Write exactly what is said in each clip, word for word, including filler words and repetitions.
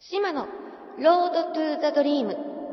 島のロードトゥーザドリーム。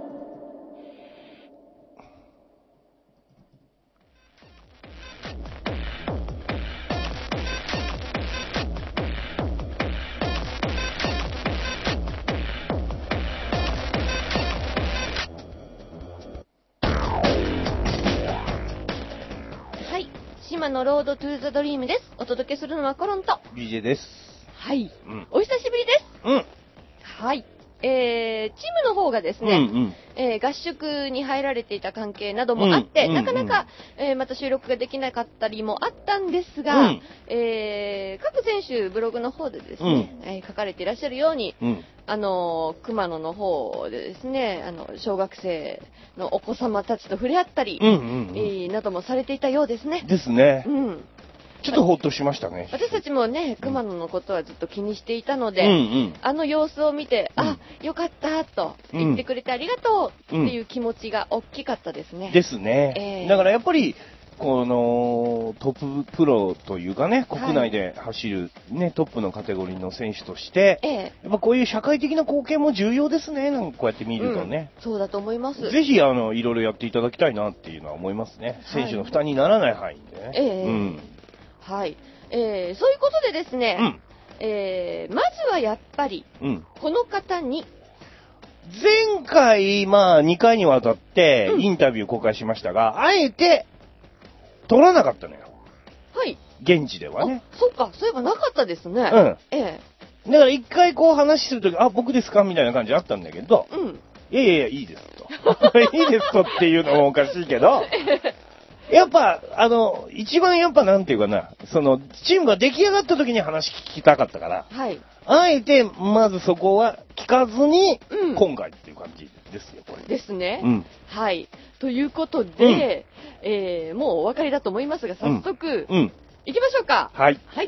はい、島のロードトゥーザドリームです。お届けするのはコロンとビージェー です。 はい、 うん、 お久しぶりです。 うん。 はい。えー、チームの方がですね、 うんうん、 えー、合宿に入られていた関係などもあって、 うんうんうん、 なかなか、えー、また収録ができなかったりもあったんですが、うん、えー、各選手ブログの方でですね、うん、えー、書かれていらっしゃるように、うん、あの熊野の方でですね、あの小学生のお子様たちと触れ合ったり、うんうんうん、えー、などもされていたようですね。 ですね。 うん。 ちょっとほっとしましたね。 私たちもね、熊野のことはずっと気にしていたので、うんうん、あの様子を見て、うん、あ、よかったと言ってくれてありがとうっていう気持ちが大きかったですね。 ですね。えー、だからやっぱり、このトッププロというかね、国内で走る、ね、トップのカテゴリーの選手として、えー、やっぱこういう社会的な貢献も重要ですね、なんかこうやって見るとね。 うん、そうだと思います。 ぜひ、あの、いろいろやっていただきたいなっていうのは思いますね。選手の負担にならない範囲でね。 えー、うん、はい。えー、そういうことでですね、うん、えー、まずはやっぱり、うん、この方に、 前回、まあ、にかいにわたってインタビュー公開しましたが、うん、あえて、撮らなかったのよ。 はい。 現地ではね。 あ、そっか、そういえばなかったですね。 うん。ええ。だから一回こう話するとき、あ、僕ですかみたいな感じあったんだけど、うん。いやいやいや、いいですと。いいですとっていうのもおかしいけど、やっぱ、あの、一番やっぱなんていうかな、その、チームが出来上がった時に話聞きたかったから、はい。あえて、まずそこは聞かずに、うん、今回っていう感じですよ、これ。 ですね。うん。はい。ということで、うん、えー、もうお分かりだと思いますが、早速、うん。うん、行きましょうか。 はい。 はい。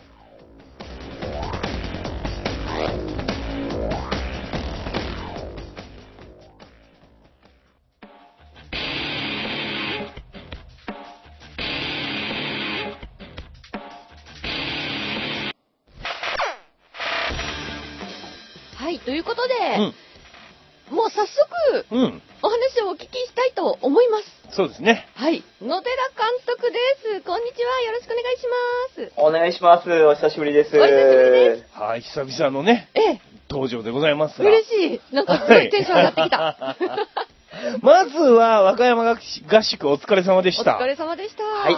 はい、ということで、うん、もう早速、うん、お話をお聞きしたいと思います。 そうですね。 はい。野寺監督です。こんにちは。よろしくお願いします。 お願いします。お久しぶりです。 お久しぶりです。 はい、久々のね、ええ、登場でございますが。 嬉しい。なんかすごいテンション上がってきた。はい、 まずは、和歌山合宿お疲れ様でした。 お疲れ様でした。 はい。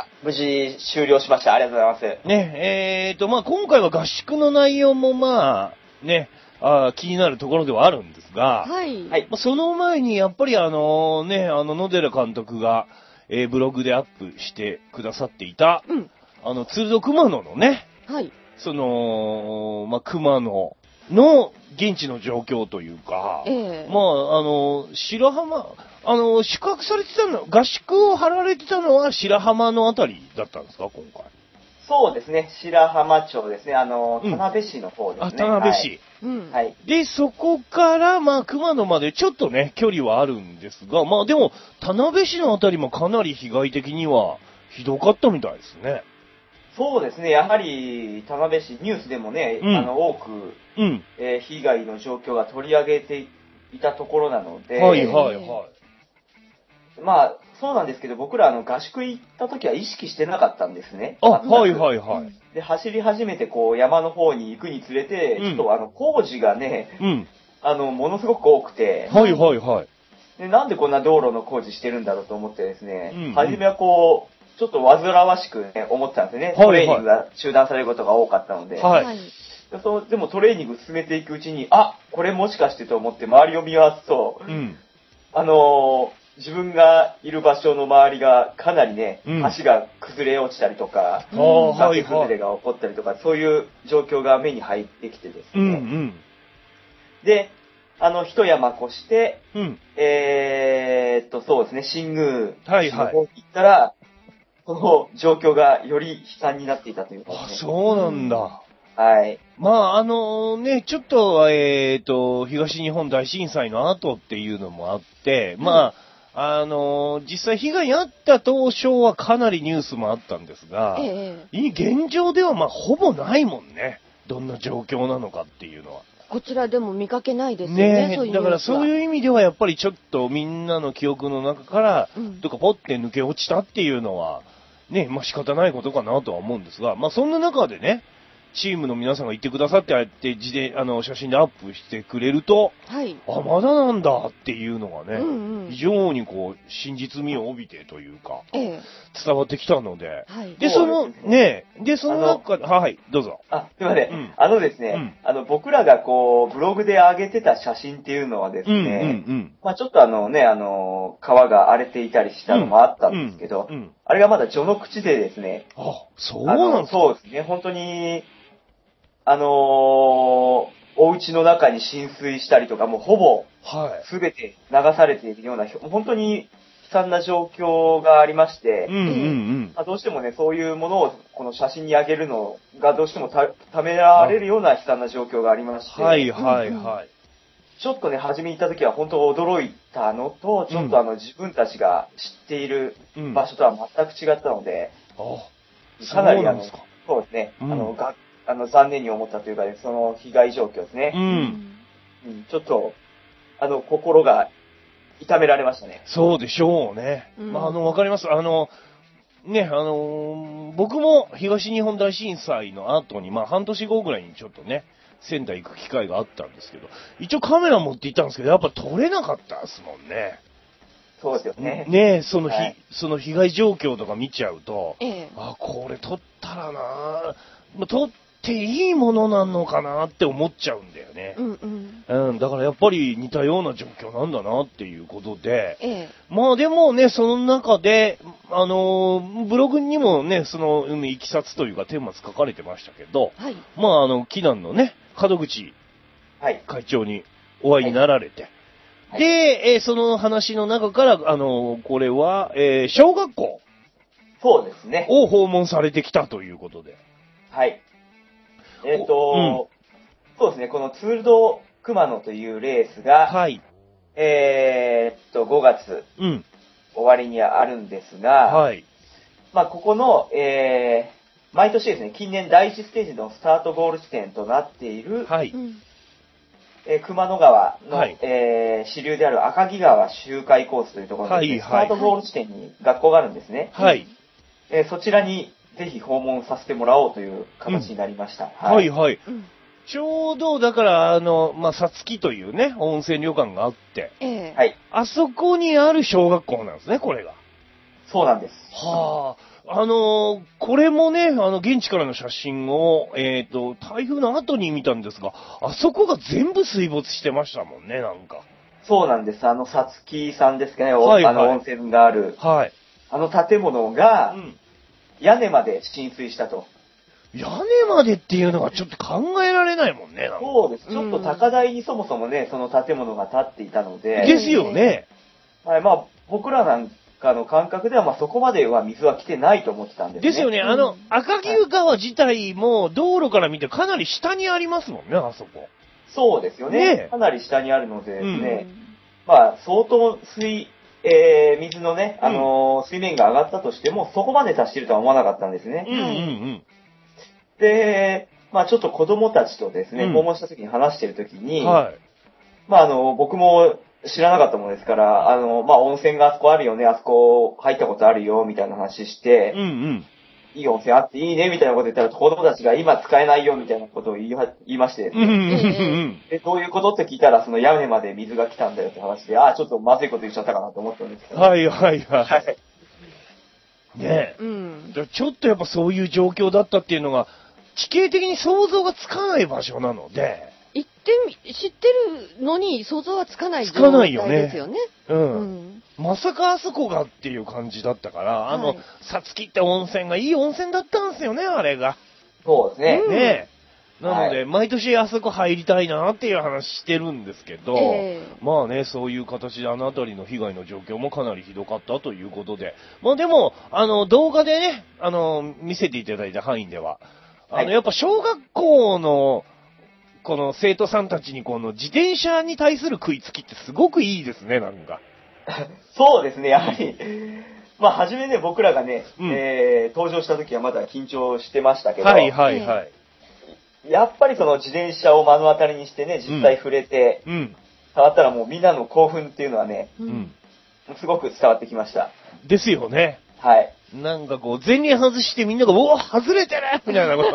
無事終了しました。ありがとうございます。 ね、えーと、まあ今回は合宿の内容もまあ、ね、あ気になるところではあるんですが、はい。まあ、その前にやっぱりあのね、あの野寺監督が、えー、ブログでアップしてくださっていた、うん、あのツールド熊野のね、はい。その、まあ熊野の現地の状況というか、えー、まああの白浜、あの宿泊されてたの、合宿を張られてたのは白浜のあたりだったんですか今回。 そうですね。白浜町ですね。あの、田辺市の方ですね。 あ、田辺市。はい。で、そこから、まあ、熊野までちょっとね、距離はあるんですが、まあでも、田辺市のあたりもかなり被害的にはひどかったみたいですね。 そうですね。やはり、田辺市、ニュースでもね、うん、あの、多く、うん、えー、被害の状況が取り上げていたところなので、 はいはいはい。 まあ、そうなんですけど、僕らあの合宿行った時は意識してなかったんですね。 あ、はいはいはい。 で、走り始めてこう山の方に行くにつれて、うん、ちょっとあの工事がね、うん、あの、ものすごく多くて、 はいはいはい。 で、なんでこんな道路の工事してるんだろうと思ってですね、うんうん、初めはこう、ちょっと煩わしくね、思ってたんですよね。はいはい、トレーニングが中断されることが多かったので。はい。で, そでもトレーニング進めていくうちに、あ、これもしかしてと思って周りを見回すと、うん、あのー、自分がいる場所の周りがかなりね、うん、橋が崩れ落ちたりとか、崖崩れが起こったりとか、そういう状況が目に入ってきてですね。うんうん、で、あの、一山越して、うん、えーっと、そうですね、新宮市の方に行ったら、はいはい、この状況がより悲惨になっていたというか、ね。 あ、そうなんだ。 はい。 まあ、あのね、ちょっと、えーっと、東日本大震災の後っていうのもあって、うん、まあ、あのー、実際被害に遭った当初はかなりニュースもあったんですが、ええ、現状ではまあほぼないもんね。どんな状況なのかっていうのは。 こちらでも見かけないですよね。 ねえ、だからそういう意味ではやっぱりちょっとみんなの記憶の中から、うん、とかポッて抜け落ちたっていうのは、ね、まあ仕方ないことかなとは思うんですが、まあそんな中でね、チームの皆さんが言ってくださって、ああやって自で、あの、写真でアップしてくれると、はい。あ、まだなんだっていうのがね、うんうん、非常にこう、真実味を帯びてというか、ええ、伝わってきたので、はい。で、その、ね、で、その中で、はい、どうぞ。 あ、すいません。うん、あのですね、うん、あの、僕らがこう、ブログで上げてた写真っていうのはですね、うんうんうん、まあちょっとあのね、あの、川が荒れていたりしたのもあったんですけど、うんうんうん、あれがまだ序の口でですね、 あ、そうなんですか？ そうですね、本当に、あのー、お家の中に浸水したりとか、もうほぼ、すべて流されているような、はい、本当に悲惨な状況がありまして、うんうんうんまあ、どうしてもね、そういうものをこの写真に上げるのがどうしても た, ためられるような悲惨な状況がありまして、 はいはいはい。 ちょっとね、初めに行った時は本当驚いたのと、ちょっとあの、自分たちが知っている場所とは全く違ったので、 うん、 かなりあの、そうですね、うん、あの、があの、残念に思ったというか、ね、その被害状況ですね。うん。うん、ちょっと、あの、心が痛められましたね。 そうでしょうね。うん、まあ、あの、わかります。あの、ね、あのー、僕も東日本大震災の後に、まあ、半年後ぐらいにちょっとね、仙台行く機会があったんですけど、一応カメラ持って行ったんですけど、やっぱ撮れなかったですもんね。 そうですよね。 ねその、はい、その被害状況とか見ちゃうと、ええ、あ、これ撮ったらなぁ、撮っていいものなのかなって思っちゃうんだよね。うんうん。うん、だからやっぱり似たような状況なんだなっていうことで、ええ、まあでもね、その中で、あのー、ブログにもね、その、うん、いきさつというか、顛末書かれてましたけど、はい、まああの、祈願のね、門口会長にお会いになられて、はいはい、で、えー、その話の中から、あのー、これは、えー、小学校。 そうですね。 を訪問されてきたということで。 はい。えっ、ー、と、うん、そうですね、このツールド熊野というレースが、はい。えー、っと、ごがつ、うん。終わりにあるんですが、はい。まあ、ここの、えー、毎年ですね、近年第一ステージのスタートゴール地点となっている、はい。えー、熊野川の、はい、えー、支流である赤城川周回コースというところに、ね、はいはい、スタートゴール地点に学校があるんですね。はい。えー、そちらにぜひ訪問させてもらおうという形になりました。うん、 はい、はい、はい。ちょうど、だから、あの、まあ、さつきというね、温泉旅館があって、えー、はい。あそこにある小学校なんですね、これが。 そうなんです。 はあ。あのー、これもね、あの、現地からの写真を、えっと、台風の後に見たんですが、あそこが全部水没してましたもんね、なんか。 そうなんです。あの、さつきさんですかね、はいはい、あの、温泉がある。はい。あの建物が、うん、屋根まで浸水したと。 屋根までっていうのがちょっと考えられないもんね。 そうです。ちょっと高台にそもそもね、その建物が建っていたので。 ですよね。 はい、まあ、僕らなんかの感覚では、まあそこまでは水は来てないと思ってたんですね。 ですよね。あの、赤城川自体も道路から見てかなり下にありますもんね、あそこ。 そうですよね。ねかなり下にあるのでですね、うん、まあ相当水、えー、水のね、あのーうん、水面が上がったとしても、そこまで達してるとは思わなかったんですね。うんうんうん。で、まあちょっと子供たちとですね、うん、訪問した時に話してる時に、はい、まああの、僕も知らなかったものですから、あの、まあ温泉があそこあるよね、あそこ入ったことあるよ、みたいな話して、うんうん、いい温泉あっていいね、みたいなこと言ったら、子供たちが今使えないよ、みたいなことを言い言いましてですね、うんうんうん、で、どういうことって聞いたら、その屋根まで水が来たんだよって話で、ああ、ちょっとまずいこと言っちゃったかなと思ったんですけど。 はいはいはい。ねえ、うん。ちょっとやっぱそういう状況だったっていうのが、地形的に想像がつかない場所なので。 行ってみ、知ってるのに想像はつかない状態ですよね。 つかないよね。うん。うん、まさかあそこがっていう感じだったから、あの、さつきって温泉がいい温泉だったんですよね、あれが。 そうですね。 ねえ。なので、はい、毎年あそこ入りたいなっていう話してるんですけど、えー、まあね、そういう形であの辺りの被害の状況もかなりひどかったということで、まあでも、あの、動画でね、あの、見せていただいた範囲では、あの、はい、やっぱ小学校の、この生徒さんたちにこの自転車に対する食いつきってすごくいいですね、なんか。 そうですね、やはり。まあ、初めね、僕らがね、うん、えー、登場した時はまだ緊張してましたけど。 はいはいはい。 やっぱりその自転車を目の当たりにしてね、実際触れて、うん、触ったらもうみんなの興奮っていうのはね、うん、すごく伝わってきました。 ですよね。 はい。 なんかこう、前輪外してみんなが、うお外れてるみたいなこと。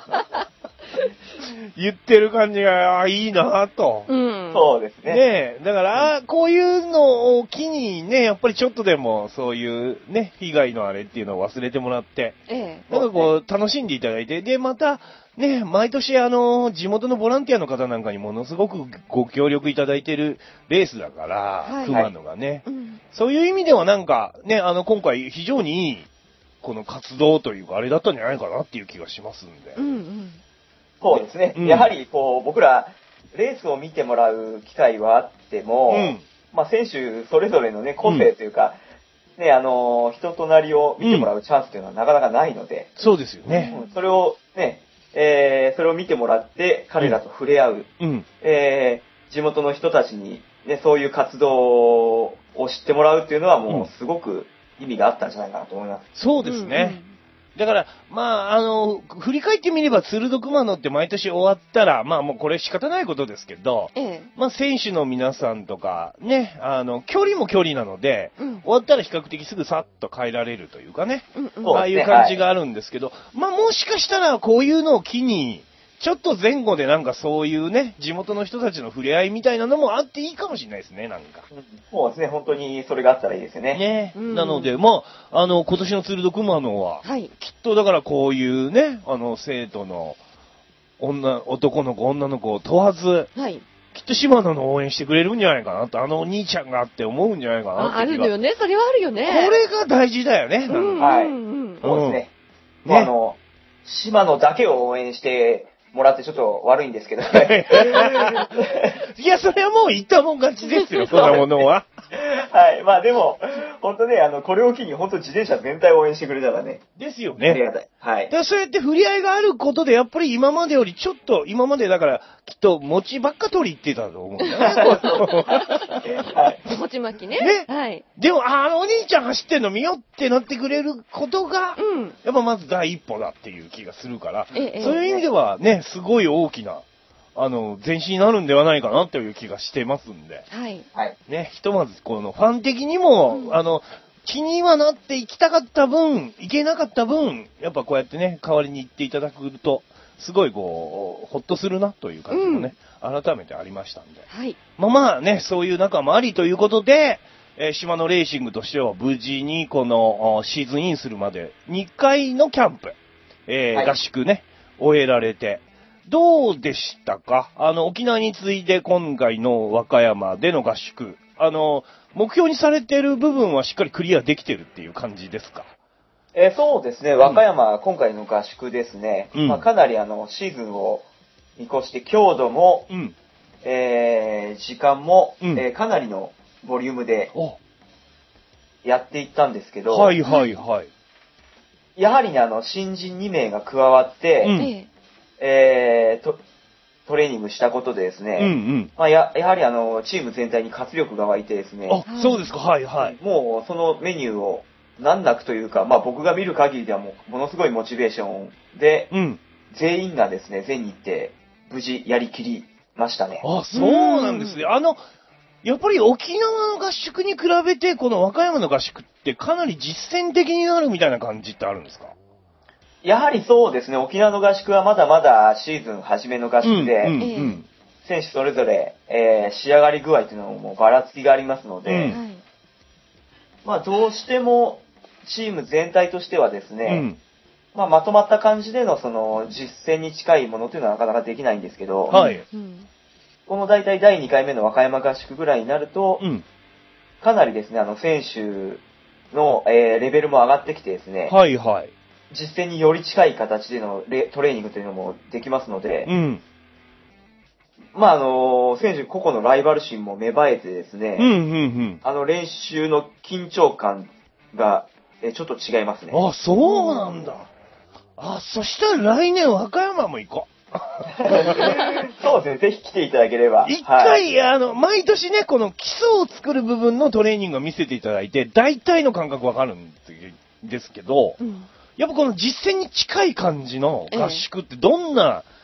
言ってる感じが、あいいなと。 うん。そうですね。 ねえ、だから、うん、こういうのを機にね、やっぱりちょっとでも、そういうね、被害のあれっていうのを忘れてもらって、ええ、なんかこう、楽しんでいただいて、で、また、ね、毎年あの、地元のボランティアの方なんかにものすごくご協力いただいてるレースだから、はい、熊野がね、はい、うん、そういう意味ではなんか、ね、あの、今回非常にいい、この活動というか、あれだったんじゃないかなっていう気がしますんで。うんうん、 そうですね。うん、やはり、こう、僕ら、レースを見てもらう機会はあっても、うん、まあ、選手それぞれのね、個性というか、うん、ね、あの、人となりを見てもらうチャンスというのはなかなかないので、 うん、そうですよね。 うん、それをね、えー、それを見てもらって、彼らと触れ合う、うん、えー、地元の人たちに、ね、そういう活動を知ってもらうっていうのはもうすごく意味があったんじゃないかなと思います。 そうですね。うんうん、だから、まあ、あの、振り返ってみれば、鶴戸熊野って毎年終わったら、まあもうこれ仕方ないことですけど、ええ、まあ選手の皆さんとか、ね、あの、距離も距離なので、うん、終わったら比較的すぐさっと帰られるというかね、うんうん、ああいう感じがあるんですけど、はい、まあもしかしたらこういうのを機に、ちょっと前後でなんかそういうね、地元の人たちの触れ合いみたいなのもあっていいかもしれないですね、なんか。 そうですね、本当にそれがあったらいいですよね。 ね。うん、なので、まあ、あの、今年の鶴戸熊野は、はい、きっとだからこういうね、あの、生徒の女、男の子、女の子を問わず、はい、きっと島野の応援してくれるんじゃないかなと、あのお兄ちゃんがって思うんじゃないかなって。 あ、あるのよね、それはあるよね。 これが大事だよね、 うん、はい。そうですね。うん、ね、あの、島野だけを応援して、もらってちょっと悪いんですけど。いや、それはもう言ったもん勝ちですよ、そんなものは。 はい。まあでも、本当ね、あの、これを機に本当自転車全体を応援してくれたらね。 ですよね。 ありがたい。はい。 だからそうやって触れ合いがあることで、やっぱり今までよりちょっと、今までだから、きっと餅ばっか取り行ってたと思うんだよね。 はい。餅巻きね。 ね。 はい。 でも、あのお兄ちゃん走ってんの見よってなってくれることが、うん、やっぱまず第一歩だっていう気がするから、ええ、そういう意味ではね、すごい大きな、あの、前進になるんではないかなという気がしてますんで。はい。ね、ひとまずこのファン的にも、うん、あの、気にはなって行きたかった分、行けなかった分、やっぱこうやってね、代わりに行っていただくと、すごいこう、ほっとするなという感じもね、うん、改めてありましたんで。はい。まあまあね、そういう仲もありということで、えー、島のレーシングとしては無事にこのシーズンインするまでにかいのキャンプ、えーはい、合宿ね、終えられて、どうでしたか？あの、沖縄に次いで今回の和歌山での合宿、あの、目標にされている部分はしっかりクリアできてるっていう感じですか？ えー、そうですね、和歌山、うん、今回の合宿ですね、うんまあ、かなりあの、シーズンを見越して強度も、うん、えー、時間も、うんえー、かなりのボリュームでやっていったんですけど、 はいはいはい。 やはりね、あの、新人にめいが加わって、うんえー、ト, トレーニングしたことでですね、うんうんまあ、や, やはりあの、チーム全体に活力が湧いてですね、 あ、そうですか、はいはい。 もうそのメニューを難なくというか、まあ僕が見る限りではもうものすごいモチベーションで、うん、全員がですね、全日程無事やりきりましたね。 あ、そうなんですね。あの、やっぱり沖縄の合宿に比べて、この和歌山の合宿ってかなり実践的になるみたいな感じってあるんですか？ やはりそうですね、沖縄の合宿はまだまだシーズン初めの合宿で、うんうんうん、選手それぞれ、えー、仕上がり具合というのももうばらつきがありますので、うん、まあどうしてもチーム全体としてはですね、うんまあ、まとまった感じでのその実践に近いものというのはなかなかできないんですけど、はい、この大体だいにかいめの和歌山合宿ぐらいになると、うん、かなりですね、あの選手の、えー、レベルも上がってきてですね、はいはい、実践により近い形でのトレーニングというのもできますので、うん、まああの、選手個々のライバル心も芽生えてですね、うんうんうん、あの練習の緊張感がえちょっと違いますね。 あ、そうなんだ。あ、そしたら来年和歌山も行こう。 そうですね、ぜひ来ていただければ。 一回、はい、あの、毎年ね、この基礎を作る部分のトレーニングを見せていただいて、大体の感覚わかるんですけど、うん、やっぱこの実践に近い感じの合宿ってどんな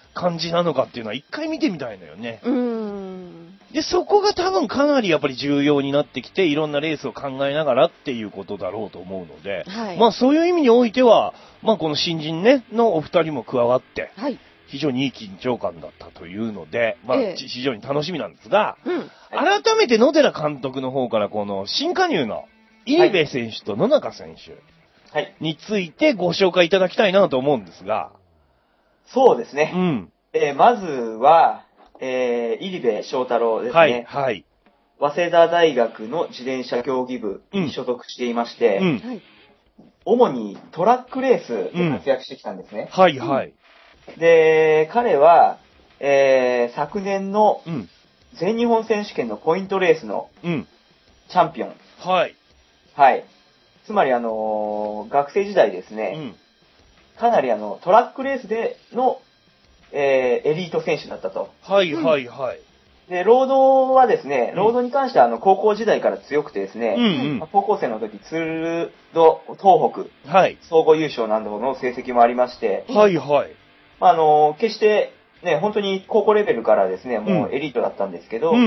感じなのかっていうのは一回見てみたいのよね。 うーん。 で、そこが多分かなりやっぱり重要になってきて、いろんなレースを考えながらっていうことだろうと思うので、はい、まあそういう意味においては、まあこの新人ね、のお二人も加わって、はい、非常にいい緊張感だったというので、まあ、ええ、非常に楽しみなんですが、うん、改めて野寺監督の方からこの新加入の入部選手と野中選手についてご紹介いただきたいなと思うんですが。 そうですね。うん。えー、まずは、えー、入部翔太郎ですね。はい、はい。早稲田大学の自転車競技部に所属していまして、うんうん、主にトラックレースで活躍してきたんですね。 うん、はい、はい。 で、彼は、えー、昨年の全日本選手権のポイントレースのチャンピオン。うん、 はい。 はい。つまりあのー、学生時代ですね、うん、かなりあの、トラックレースでの、えー、エリート選手だったと。 はいはいはい。 で、ロードはですね、ロードに関してはあの、高校時代から強くてですね、うんうんまあ、高校生の時、ツールド東北、はい、総合優勝などの成績もありまして、 はいはい。 まあ、あの、決して、ね、本当に高校レベルからですね、もうエリートだったんですけど、うんうん、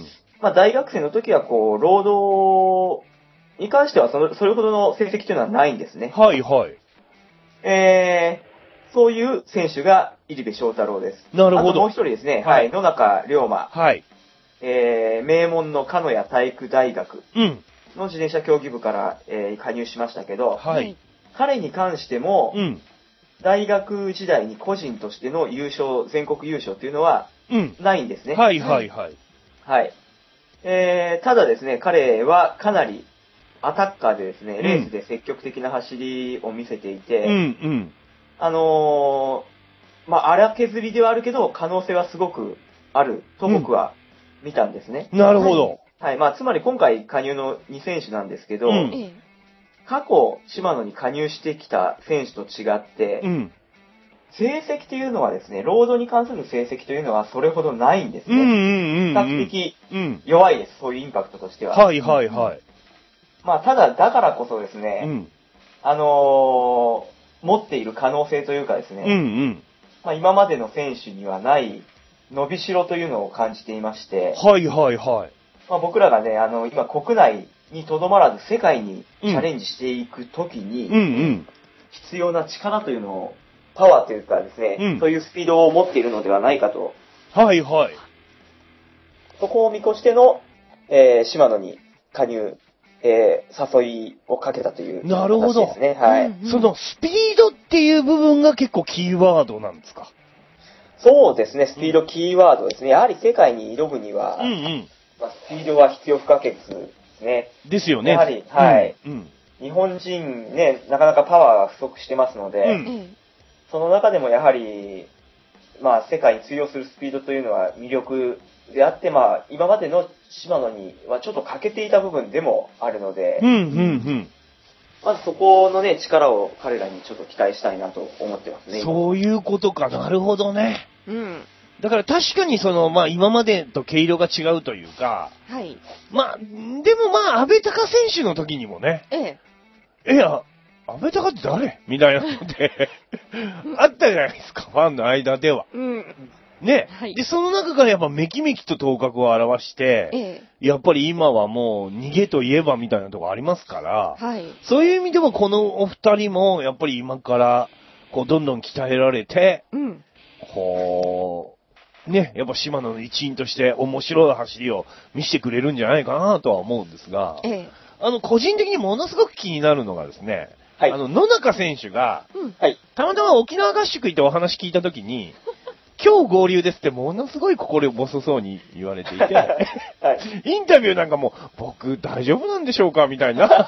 まあ、大学生の時はこう、ロードに関してはそれ、それほどの成績というのはないんですね。 はいはい。 えー、そういう選手が入部翔太郎です。 なるほど。 あともう一人ですね、はい、野中龍馬。はい。えー、名門の鹿屋体育大学の自転車競技部から、えー、加入しましたけど、はい。彼に関しても、うん、大学時代に個人としての優勝、全国優勝っていうのは、ないんですね。 うん、はいはいはい。 はい。えー、ただですね、彼はかなりアタッカーでですね、レースで積極的な走りを見せていて、うんうん、あのー、まあ、荒削りではあるけど、可能性はすごくあると僕は見たんですね。 うん、なるほど。 はい。はい、まあ、つまり今回加入のに選手なんですけど、うん、過去、シマノに加入してきた選手と違って、うん、成績というのはですね、ロードに関する成績というのはそれほどないんですね。比較的弱いです、そういうインパクトとしては。 はいはいはい。 まあ、ただ、だからこそですね、うん、あのー、持っている可能性というかですね、うんうんまあ、今までの選手にはない伸びしろというのを感じていまして、 はいはいはい。 まあ、僕らがね、あの、今国内にとどまらず世界にチャレンジしていくときに、うんうんうん、必要な力というのを、パワーというかですね、うん、そういうスピードを持っているのではないかと。 はいはい。 そこを見越しての、えー、シマノに加入、えー、誘いをかけたという、 ね。なるほど。はい、うんうん。そのスピードっていう部分が結構キーワードなんですか？ そうですね、スピードキーワードですね。やはり世界に挑むには、うんうんまあ、スピードは必要不可欠ですね。 ですよね。 やはり、はい、うんうん。日本人ね、なかなかパワーが不足してますので、うん、その中でもやはり、まあ世界に通用するスピードというのは魅力であって、まあ今までのシマノにはちょっと欠けていた部分でもあるので、うんうんうん、まずそこのね、力を彼らにちょっと期待したいなと思ってますね。 そういうことか、なるほどね。うん。だから確かにその、まあ今までと毛色が違うというか、はい。まあ、でもまあ、安倍隆選手の時にもね、ええ。え、安倍隆って誰みたいなので、あったじゃないですか、ファンの間では。うん。ね、はい。で、その中からやっぱめきめきと頭角を現して、ええ、やっぱり今はもう逃げといえばみたいなとこありますから、はい。そういう意味でもこのお二人もやっぱり今からこうどんどん鍛えられて、うん。こう、ね、やっぱ島野の一員として面白い走りを見せてくれるんじゃないかなとは思うんですが、ええ、あの、個人的にものすごく気になるのがですね、はい。あの、野中選手が、うん、はい。たまたま沖縄合宿行ってお話聞いたときに、今日合流ですってものすごい心細そうに言われていて、はい、インタビューなんかも僕大丈夫なんでしょうかみたいな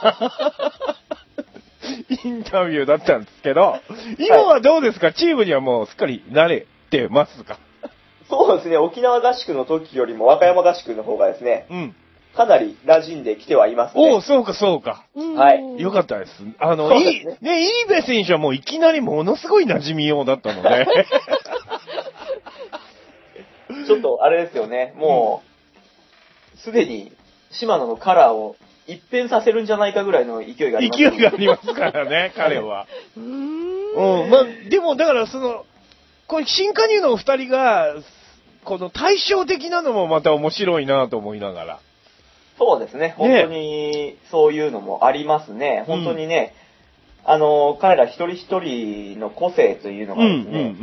インタビューだったんですけど、今はどうですか、はい、チームにはもうすっかり慣れてますか？ そうですね、沖縄合宿の時よりも和歌山合宿の方がですね、うん、かなり馴染んできてはいますね。 おお、そうかそうか。はい。よかったです。あの、いい、ね、ね、イーベ選手はもういきなりものすごい馴染みようだったので。 ちょっとあれですよね、もう、すでに島野のカラーを一変させるんじゃないかぐらいの勢いがあります、 ね。勢いがありますからね、彼は。うーん。うん。まあ、でもだからその、 これ新加入のお二人が、この対照的なのもまた面白いなと思いながら。 そうですね。本当にそういうのもありますね。ね本当にね、うん、あの、彼ら一人一人の個性というのがですね、うんうんうん、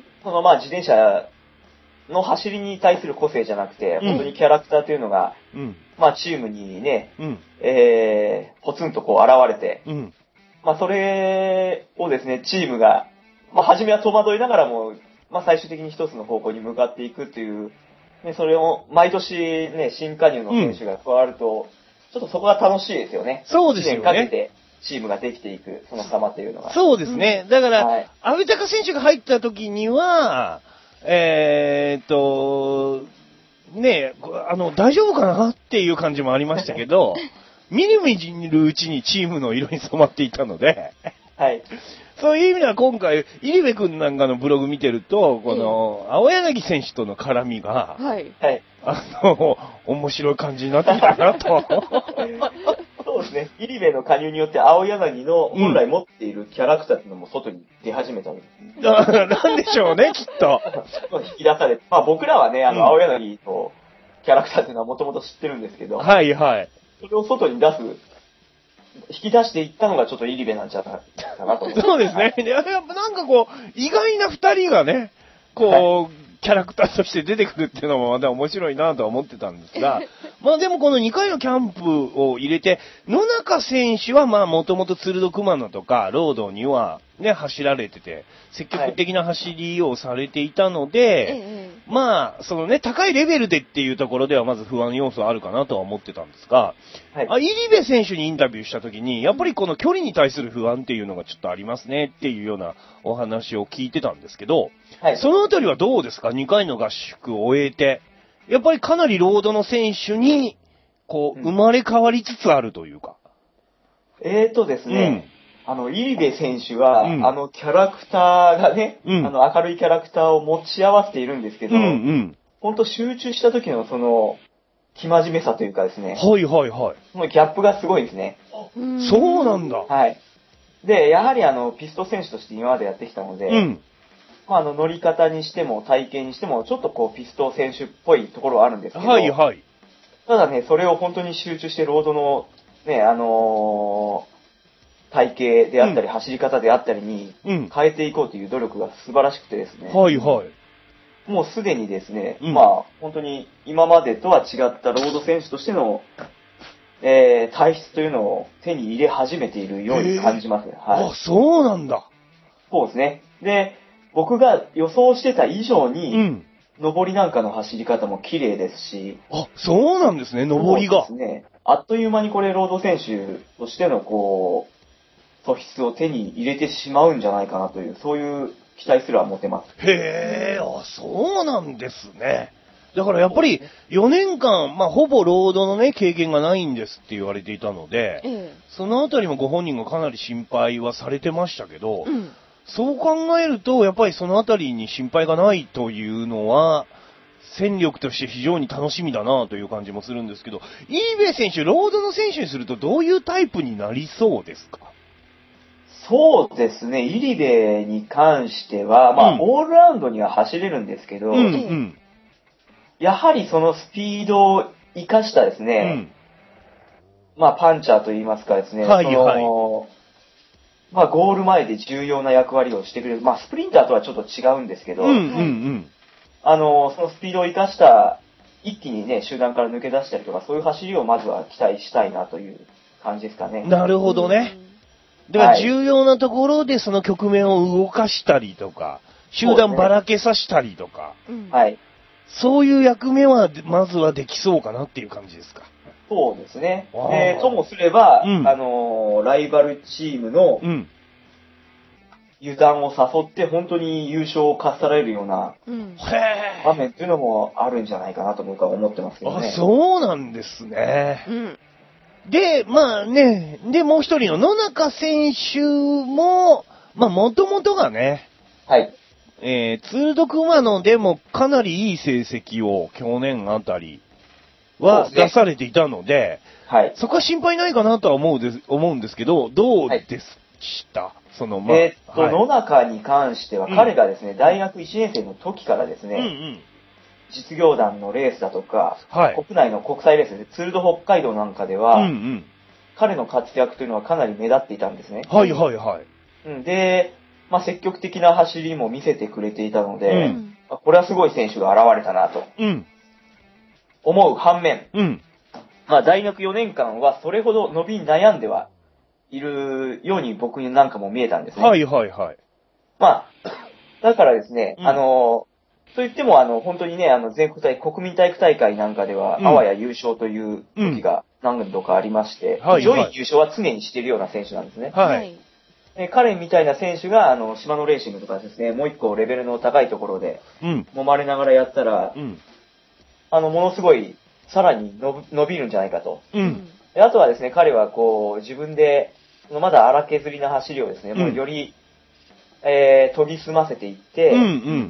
そのまあ自転車の走りに対する個性じゃなくて、うん、本当にキャラクターというのが、うん、まあチームにね、うん、えー、ポツンとこう現れて、うん、まあそれをですね、チームが、まあ初めは戸惑いながらも、まあ最終的に一つの方向に向かっていくっていう、ね、それを毎年ね、新加入の選手が加わると、うん、ちょっとそこが楽しいですよね。 そうですよね。 いちねんかけてチームができていく、その様っていうのが。 そうですね。だから、はい、阿部隆選手が入った時には、えーっと、ね、あの、大丈夫かなっていう感じもありましたけど、みるみるうちにチームの色に染まっていたので、 はい。 そういう意味では今回、入部君なんかのブログ見てると、この、青柳選手との絡みが、 はい。 あの、面白い感じになってきたなと。 そうですね。入部の加入によって青柳の本来持っているキャラクターっていうのも外に出始めたんです。 うん、なんでしょうね、きっと。 引き出されて。まあ僕らはね、あの、青柳とキャラクターっていうのはもともと知ってるんですけど、 はいはい。 それを外に出す、引き出していったのがちょっと入部なんじゃないかなと思います。 そうですね。やっぱなんかこう、意外な二人がね、こう、はい、キャラクターとして出てくるっていうのもまた面白いなとは思ってたんですが、まあでもこのにかいのキャンプを入れて、野中選手はまあもともとツールド熊野とかロードにはね、走られてて、積極的な走りをされていたので、はい、まあ、そのね、高いレベルでっていうところではまず不安要素あるかなとは思ってたんですが、はい、あ、入部選手にインタビューしたときに、やっぱりこの距離に対する不安っていうのがちょっとありますねっていうようなお話を聞いてたんですけど、はい、そのあたりはどうですか？ に 回の合宿を終えて、やっぱりかなりロードの選手に、こう、生まれ変わりつつあるというか。 うん、えーとですね、うん、あの、入部選手は、うん、あの、キャラクターがね、うん、あの、明るいキャラクターを持ち合わせているんですけど、うんうん、ほんと集中した時のその、生真面目さというかですね。 はいはいはい。 そのギャップがすごいですね。 そうなんだ。 はい。で、やはりあの、ピスト選手として今までやってきたので、うん、まあ、あの、乗り方にしても、体型にしても、ちょっとこう、ピスト選手っぽいところはあるんですけど、 はいはい。 ただね、それを本当に集中してロードの、ね、あのー、体型であったり、うん、走り方であったりに、変えていこうという努力が素晴らしくてですね。 はいはい。 もうすでにですね、うん、まあ、本当に今までとは違ったロード選手としての、えー、体質というのを手に入れ始めているように感じますね。 はい。あ、そうなんだ。 そうですね。で、僕が予想してた以上に、うん、上りなんかの走り方も綺麗ですし。 あ、そうなんですね、上りが。 そうですね。あっという間にこれ、ロード選手としての、こう、素質を手に入れてしまうんじゃないかなという、そういう期待すら持てます。 へー、あ、そうなんですね。だからやっぱりよねんかん、まあほぼロードのね、経験がないんですって言われていたので、うん、そのあたりもご本人がかなり心配はされてましたけど、うん、そう考えると、やっぱりそのあたりに心配がないというのは、戦力として非常に楽しみだなという感じもするんですけど、イーベイ選手、ロードの選手にするとどういうタイプになりそうですか？ そうですね、イリベに関しては、まあ、うん、オールラウンドには走れるんですけど、うんうん、やはりそのスピードを生かしたですね、うん、まあ、パンチャーといいますかですね、はいはい、そのまあ、ゴール前で重要な役割をしてくれる、まあ、スプリンターとはちょっと違うんですけど、うんうんうん、あの、そのスピードを生かした、一気にね、集団から抜け出したりとか、そういう走りをまずは期待したいなという感じですかね。 なるほどね。だから重要なところでその局面を動かしたりとか、集団ばらけさせたりとか、 はい。 そういう役目は、まずはできそうかなっていう感じですか。 そうですね。で、ともすれば、うん、あの、ライバルチームの、油断を誘って本当に優勝をかっさられるような場面っていうのもあるんじゃないかなと僕は思ってますけどね。 あ、そうなんですね。うん、で、まあね、で、もう一人の野中選手も、まあもともとがね、 はい。 えー、ツールド熊野でもかなりいい成績を去年あたりは出されていたので、 はい。 そこは心配ないかなとは思うです、思うんですけど、どうです、はい、 した。その、まあ。 えー、っと、はい、野中に関しては、彼がですね、うん、大学いちねん生の時からですね、うんうん、実業団のレースだとか、はい、国内の国際レースで、ツールド北海道なんかでは、うんうん、彼の活躍というのはかなり目立っていたんですね。 はいはいはい。 で、まあ、積極的な走りも見せてくれていたので、うん、これはすごい選手が現れたなと、思う反面、うん、まあ、大学よねんかんはそれほど伸びに悩んではいるように僕になんかも見えたんですね。 はいはいはい。 まあ、だからですね、うん、あの、と言ってもあの、本当にね、あの、全国大、国民体育大会なんかでは、うん、あわや優勝という時が何度かありまして、うんはいはい、上位優勝は常にしているような選手なんですね。はい。で彼みたいな選手が、あの、島のレーシングとかですね、もう一個レベルの高いところで、揉まれながらやったら、うん、あの、ものすごい、さらに伸びるんじゃないかと。うん、であとはですね、彼はこう、自分で、まだ荒削りな走りをですね、うん、もうより、えー、研ぎ澄ませていって、うんうん、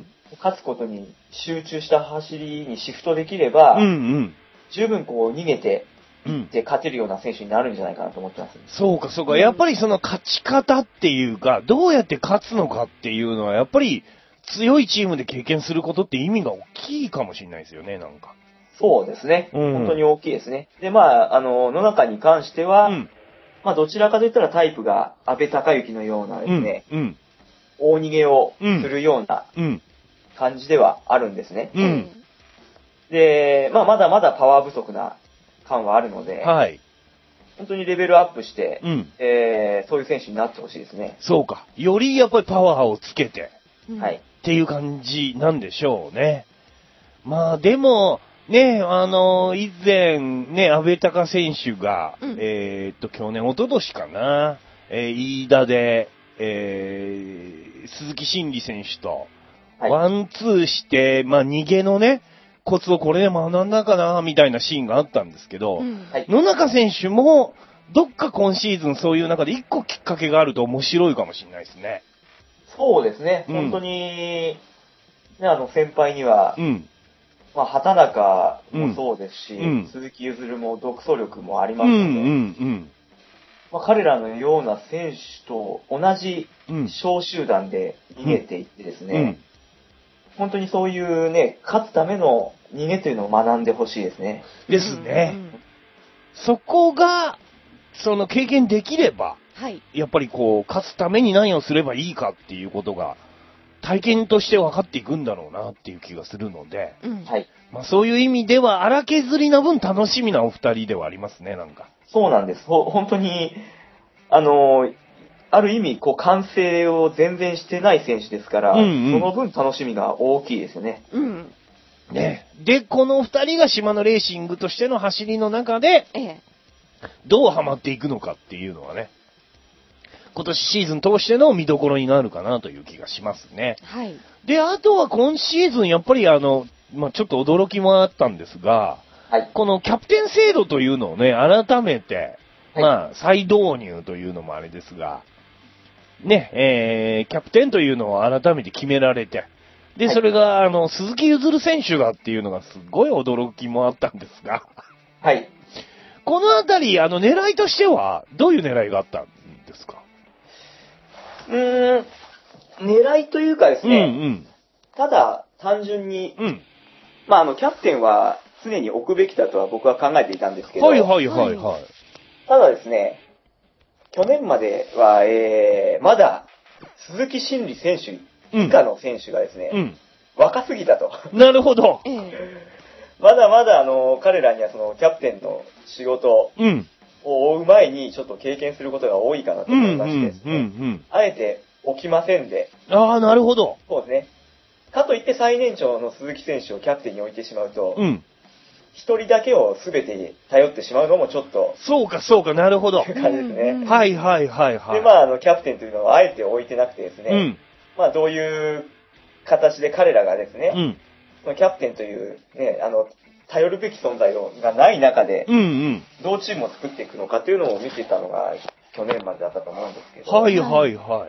勝つことに集中した走りにシフトできれば、うんうん、十分こう逃げていって勝てるような選手になるんじゃないかなと思ってます。 そうかそうか、やっぱりその勝ち方っていうか、どうやって勝つのかっていうのは、やっぱり強いチームで経験することって意味が大きいかもしれないですよね、なんか。 そうですね。うん、本当に大きいですね。で、まあ、あの、野中に関しては、うんまあ、どちらかといったらタイプが安倍隆之のようなですね、うんうん、大逃げをするような感じではあるんですね。うん、で、まあ、まだまだパワー不足な感はあるので、はい、本当にレベルアップして、うんえー、そういう選手になってほしいですね。 そうか。よりやっぱりパワーをつけて、はい、っていう感じなんでしょうね。まあ、でも、ねえ、あのー、以前、ね、安倍隆選手が、うん、えー、っと、去年、一昨年かな、えー、飯田で、えー、鈴木真理選手と、はい、ワンツーして、まあ、逃げのね、コツをこれで学んだかな、みたいなシーンがあったんですけど、うんはい、野中選手も、どっか今シーズンそういう中で一個きっかけがあると面白いかもしれないですね。 そうですね、うん、本当に、ね、あの、先輩には、うんまあ、畑中もそうですし、うん、鈴木ゆずるも独走力もありますので、うんうんうんまあ、彼らのような選手と同じ小集団で逃げていってですね、うんうん、本当にそういうね、勝つための逃げというのを学んでほしいですね。 ですね。うん、そこが、その経験できれば、はい、やっぱりこう、勝つために何をすればいいかっていうことが、体験として分かっていくんだろうなっていう気がするので、うん、はいまあ、そういう意味では荒削りな分楽しみなお二人ではありますね、なんか。 そうなんです。ほ本当に、あの、ある意味、こう、完成を全然してない選手ですから、うんうん、その分楽しみが大きいですよね。うん。 ね。で、この二人が島のレーシングとしての走りの中で、ええ、どうハマっていくのかっていうのはね、今年シーズン通しての見どころになるかなという気がしますね。はい。で、あとは今シーズンやっぱりあの、まあ、ちょっと驚きもあったんですが、はい。このキャプテン制度というのをね、改めて、はい、まあ、再導入というのもあれですが、ね、えー、キャプテンというのを改めて決められて、で、それが、あの、鈴木ゆずる選手がっていうのがすごい驚きもあったんですが、はい。このあたり、あの、狙いとしては、どういう狙いがあったんですか？ うーん、狙いというかですね、うんうん、ただ単純に、うん、まああのキャプテンは常に置くべきだとは僕は考えていたんですけど、 はいはいはいはい。 ただですね、去年までは、えー、まだ鈴木真理選手以下の選手がですね、うん、若すぎたと。 なるほど。 まだまだあの彼らにはそのキャプテンの仕事、うんを追う前にちょっと経験することが多いかなと思いましてですね、うんうんうんうん、あえて起きませんで。 ああ、なるほど。 そうですね。かといって最年長の鈴木選手をキャプテンに置いてしまうと、うん、一人だけを全てに頼ってしまうのもちょっと。 そうかそうか、なるほど。 という感じですね。うんうん、 はいはいはいはい。 で、まあ、あの、キャプテンというのはあえて置いてなくてですね、うん、まあ、どういう形で彼らがですね、うん、キャプテンというね、あの、頼るべき存在がない中で、うんうん、どうチームを作っていくのかというのを見てたのが去年までだったと思うんですけど。 はいはいはい。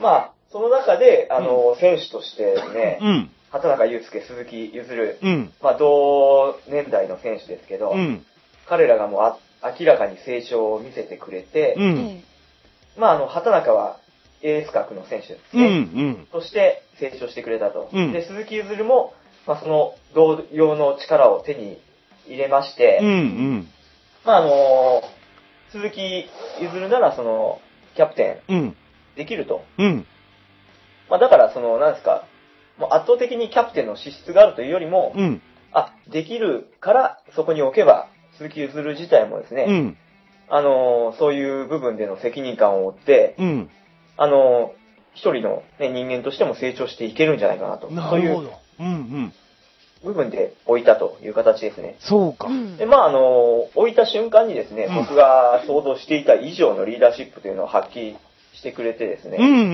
まあ、その中で、あの、うん、選手としてね、うん、畑中祐介、鈴木ゆずる、うん、まあ、同年代の選手ですけど、うん、彼らがもうあ明らかに成長を見せてくれて、うん、 まあ、あの、畑中はエース格の選手ですね。うんうん。として成長してくれたと。うん、で、鈴木ゆずるも、まあ、その同様の力を手に入れまして、うんうん。まあ、あの、鈴木ゆずるなら、その、キャプテン、できると。うん。まあ、だから、その、なんですか、もう圧倒的にキャプテンの資質があるというよりも、うん、あ、できるからそこに置けば、鈴木ゆずる自体もですね、うん、あの、そういう部分での責任感を負って、うん、あの、一人の、ね、人間としても成長していけるんじゃないかなと。 なるほど。うんうん。 部分で置いたという形ですね。 そうか。 で、まあ、あの、置いた瞬間にですね、うん、僕が想像していた以上のリーダーシップというのを発揮してくれてですね、うんうんうん、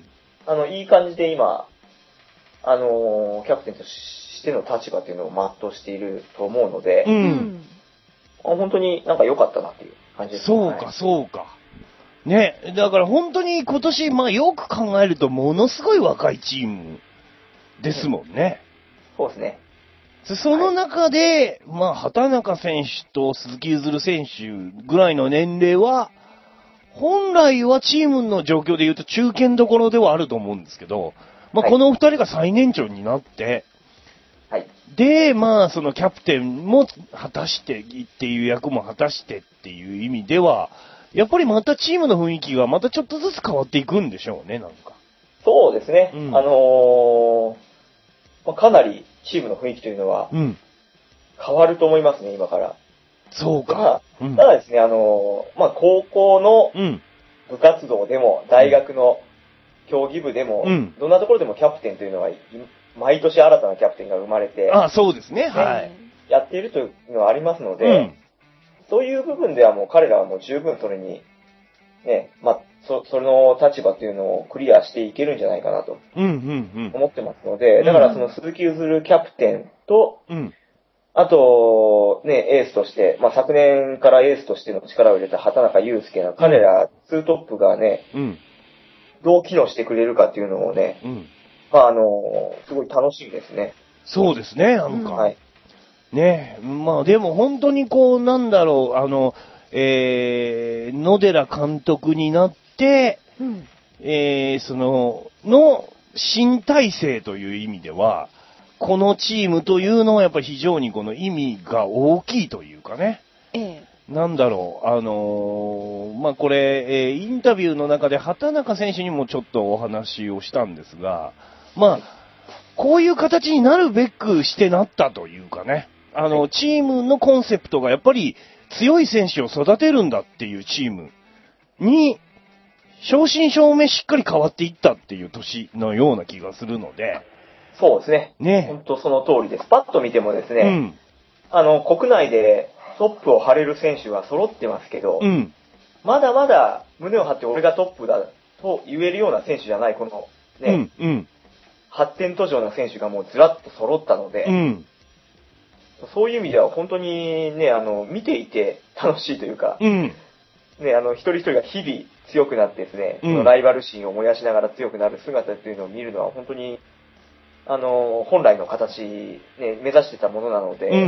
あの、いい感じで今、あの、キャプテンとしての立場というのを全うしていると思うので、うん、本当になんか良かったなっていう感じですね。 そうか、そうか。ね、だから本当に今年、まあよく考えるとものすごい若いチームですもんね。 うん、そうですね。 その中で、はい、まあ畑中選手と鈴木ゆずる選手ぐらいの年齢は、本来はチームの状況で言うと中堅どころではあると思うんですけど、まあこのお二人が最年長になって、はい。で、まあそのキャプテンも果たしてっていう役も果たしてっていう意味では、やっぱりまたチームの雰囲気がまたちょっとずつ変わっていくんでしょうね、なんか。 そうですね。うん、あのー、まあ、かなりチームの雰囲気というのは、変わると思いますね、今から。 そうか。 まあ、ただですね、あのー、まあ、高校の部活動でも、大学の競技部でも、うん、どんなところでもキャプテンというのは、毎年新たなキャプテンが生まれて、 ああ、そうですね、はい。 やっているというのはありますので、うん、そういう部分ではもう彼らはもう十分それに、ね、まあ、そ、その立場というのをクリアしていけるんじゃないかなと、思ってますので、だからその鈴木ゆずるキャプテンと、うん、あと、ね、エースとして、まあ、昨年からエースとしての力を入れた畑中祐介の彼らツートップがね、うん、どう機能してくれるかっていうのをね、うん、まあ、あの、すごい楽しみですね。 そうですね、なんか。うん、はい。ねえ、まあでも本当にこう、なんだろう、あの、えー、野寺監督になって、うん、えー、その、の新体制という意味では、このチームというのはやっぱり非常にこの意味が大きいというかね。ええ。なんだろう、あのー、まあこれ、えー、インタビューの中で畑中選手にもちょっとお話をしたんですが、まあ、はい、こういう形になるべくしてなったというかね。あの、チームのコンセプトがやっぱり強い選手を育てるんだっていうチームに、正真正銘しっかり変わっていったっていう年のような気がするので。 そうですね。ね。本当その通りです。パッと見てもですね、うん、あの、国内でトップを張れる選手は揃ってますけど、うん、まだまだ胸を張って俺がトップだと言えるような選手じゃない、このね、うんうん、発展途上の選手がもうずらっと揃ったので、うん、そういう意味では本当にね、あの、見ていて楽しいというか、うん、ね、あの、一人一人が日々強くなってですね、うん、そのライバル心を燃やしながら強くなる姿というのを見るのは本当に、あの、本来の形、ね、目指してたものなので、うんうんうん、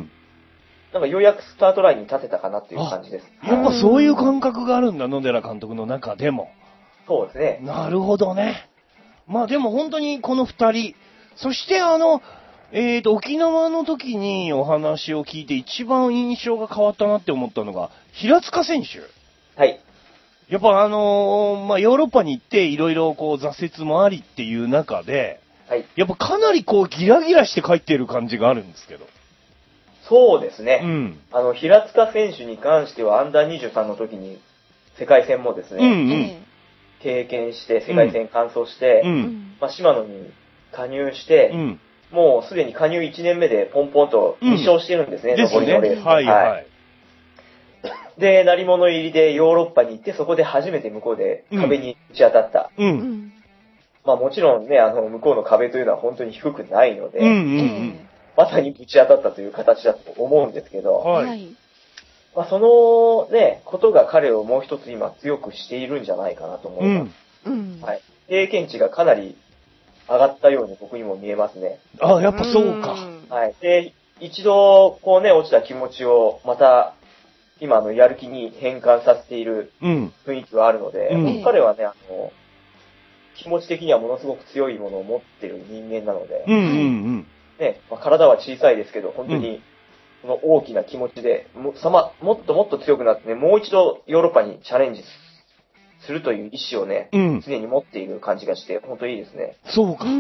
なんかようやくスタートラインに立てたかなっていう感じです。 やっぱそういう感覚があるんだ、野寺監督の中でも。 そうですね。 なるほどね。まあでも本当にこの二人、そしてあの、えーと、沖縄の時にお話を聞いて一番印象が変わったなって思ったのが、平塚選手。 はい。 やっぱあのー、まあ、ヨーロッパに行っていろいろこう挫折もありっていう中で、はい。やっぱかなりこうギラギラして帰っている感じがあるんですけど。 そうですね。うん。あの、平塚選手に関してはアンダーにじゅうさんの時に世界戦もですね、うんうん、経験して世界戦完走して、うん、まあ、島野に加入して、うん、もうすでに加入いちねんめでポンポンとに勝してるんですね、うん、残りのレース。ですね。はいはい。で、鳴り物入りでヨーロッパに行って、そこで初めて向こうで壁に打ち当たった。うん。まあもちろんね、あの、向こうの壁というのは本当に低くないので、うんうんうん、まさに打ち当たったという形だと思うんですけど、はい。まあそのね、ことが彼をもう一つ今強くしているんじゃないかなと思います。うん。はい。経験値がかなり上がったように僕にも見えますね。 ああ、やっぱそうか。 はい。で、一度、こうね、落ちた気持ちをまた、 今のやる気に変換させている雰囲気はあるので、うん、彼はね、あの、気持ち的にはものすごく強いものを持っている人間なので、 うんうんうんねまあ、体は小さいですけど、本当に、この大きな気持ちで、もさま、もっともっと強くなってね、もう一度ヨーロッパにチャレンジするという意思をね、うん、常に持っている感じがして、本当にいいですね。 そうか。うん、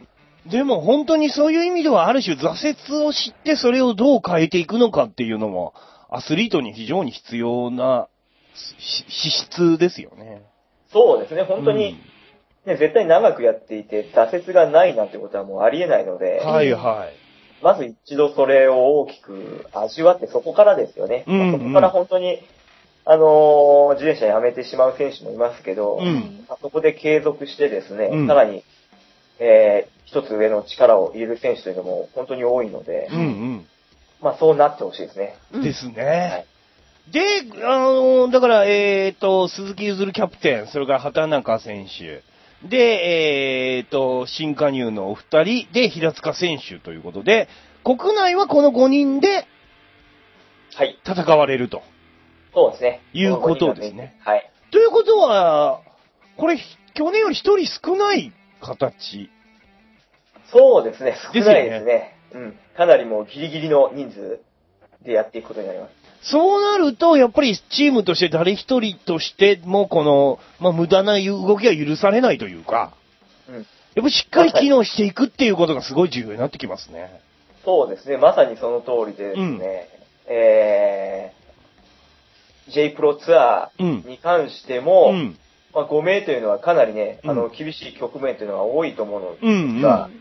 でも本当にそういう意味ではある種挫折を知ってそれをどう変えていくのかっていうのも、アスリートに非常に必要な資質ですよね。 そうですね、本当に、うん、ね、絶対長くやっていて挫折がないなんてことはもうありえないので、 はいはい。 まず一度それを大きく味わってそこからですよね。うんうんまあ、そこから本当に、あのー、自転車やめてしまう選手もいますけど、うんまあ、そこで継続してですね、うん、さらに、えー、一つ上の力を入れる選手というのも本当に多いので、うんうん、まあそうなってほしいですね。 ですね。はいで、あのー、だから、えっ、ー、と、鈴木ゆずるキャプテン、それから畑中選手、で、えっ、ー、と、新加入のお二人で平塚選手ということで、国内はこのごにんで、はい。戦われると。 そうですね。 いうことですね。 はい。 ということは、これ、去年より一人少ない形。 そうですね。少ないですね。ですねうん。かなりもうギリギリの人数でやっていくことになります。 そうなると、やっぱりチームとして誰一人としても、この、まあ、無駄な動きは許されないというか、うん、やっぱりしっかり機能していくっていうことがすごい重要になってきますね。 そうですね。まさにその通りでですね、うん、えー、J プロツアーに関しても、うんまあ、ご名というのはかなりね、あの、厳しい局面というのは多いと思うのですが、うんうん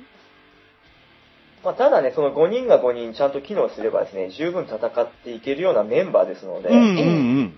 まあ、ただね、そのごにんがごにんちゃんと機能すればですね、十分戦っていけるようなメンバーですので、うんうんうん、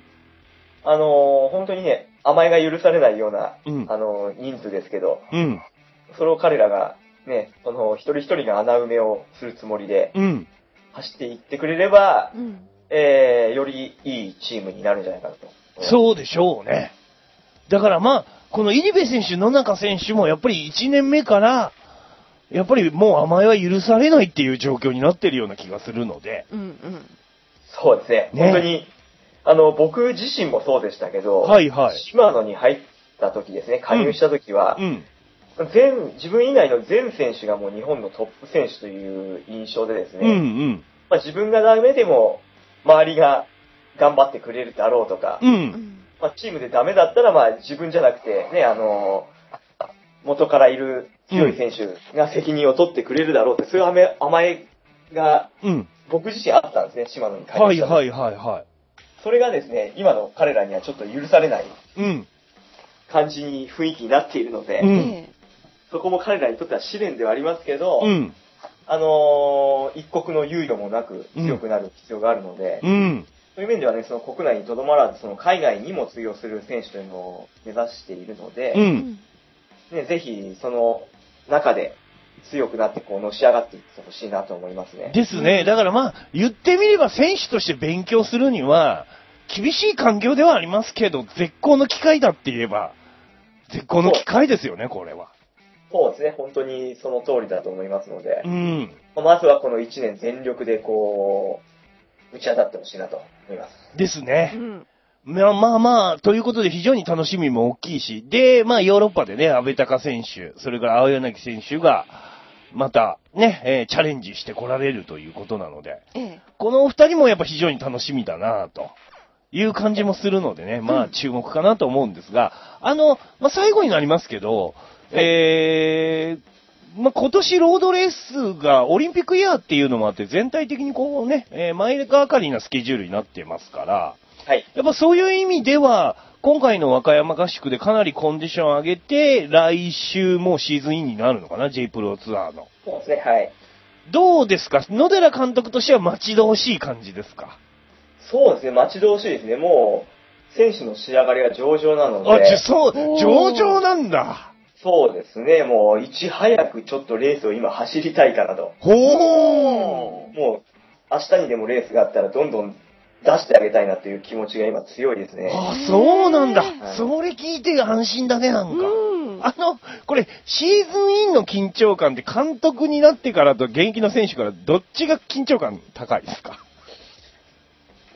あのー、本当にね、甘えが許されないような、うん、あのー、人数ですけど、うん、それを彼らがね、その一人一人が穴埋めをするつもりで、うん、走っていってくれれば、うん、えー、よりいいチームになるんじゃないかなと。 そうでしょうね。だからまあ、この入部選手、野中選手もやっぱりいちねんめから、やっぱりもう甘えは許されないっていう状況になってるような気がするので。うんうん、 そうですね。ね本当に、あの、僕自身もそうでしたけど、はいはい。シマノに入った時ですね、加入した時は、うんうん、全、自分以外の全選手がもう日本のトップ選手という印象でですね、うんうんまあ、自分がダメでも周りが頑張ってくれるだろうとか、うんまあ、チームでダメだったらまあ自分じゃなくてね、あの、元からいる強い選手が責任を取ってくれるだろうって、そういう甘えが、僕自身あったんですね、島野に加入した時。はいはいはいはい。それがですね、今の彼らにはちょっと許されない感じに雰囲気になっているので、うん、そこも彼らにとっては試練ではありますけど、うん、あのー、一国の猶予もなく強くなる必要があるので、うん、そういう面ではね、その国内にとどまらず、その海外にも通用する選手というのを目指しているので、うんね、ぜひ、その中で強くなってこうのし上がっていってほしいなと思いますね。 ですね。だからまあ、言ってみれば選手として勉強するには、厳しい環境ではありますけど、絶好の機会だって言えば、絶好の機会ですよね、これは。 そうですね。本当にその通りだと思いますので、うん、まずはこのいちねん全力でこう、打ち当たってほしいなと思います。 ですね。うんまあまあまあ、ということで非常に楽しみも大きいし、で、まあヨーロッパでね、安倍隆選手、それから青柳選手が、またね、えー、チャレンジしてこられるということなので、ええ、このお二人もやっぱ非常に楽しみだなという感じもするのでね、まあ注目かなと思うんですが、あの、まあ最後になりますけど、えー、まあ、今年ロードレースがオリンピックイヤーっていうのもあって全体的にこうね、えー、前がかりなスケジュールになってますから、はい。やっぱそういう意味では、今回の和歌山合宿でかなりコンディションを上げて、来週もシーズンインになるのかな、J プロツアーの。 そうですね、はい。 どうですか、野寺監督としては待ち遠しい感じですか？ そうですね、待ち遠しいですね。もう、選手の仕上がりが上々なので。 あ、じゃ、そう、上々なんだ。 そうですね、もう、いち早くちょっとレースを今走りたいかなと。ほー。もう、明日にでもレースがあったらどんどん出してあげたいなという気持ちが今強いですね。 あ、そうなんだ。はい、それ聞いて安心だね、なんか。うんあの、これ、シーズンインの緊張感って監督になってからと現役の選手からどっちが緊張感高いですか？